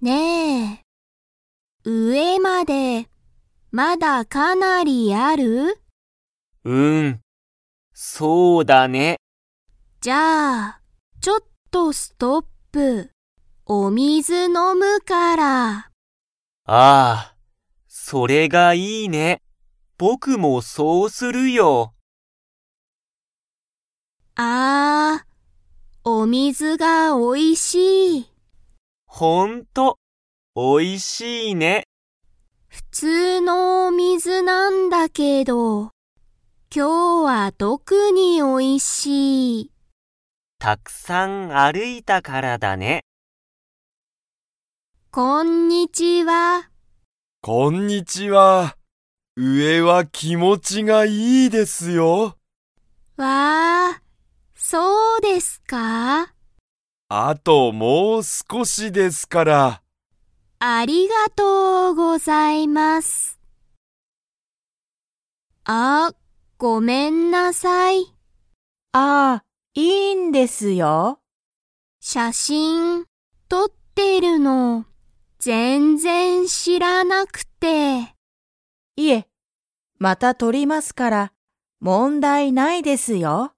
ねえ、上までまだかなりある？ そうだね。 じゃあ、ちょっとストップ。お水飲むから。 ああ、それがいいね。僕もそうするよ。 お水がおいしい。 ほんと、おいしいね。 普通のお水なんだけど、今日は特においしい。 たくさん歩いたからだね。 こんにちは。 こんにちは。上は気持ちがいいですよ。 わあ、そうですか？ あともう少しですから。 ありがとうございます。ごめんなさい。 いいんですよ。 写真撮ってるの全然知らなくて。 いえ、また撮りますから問題ないですよ。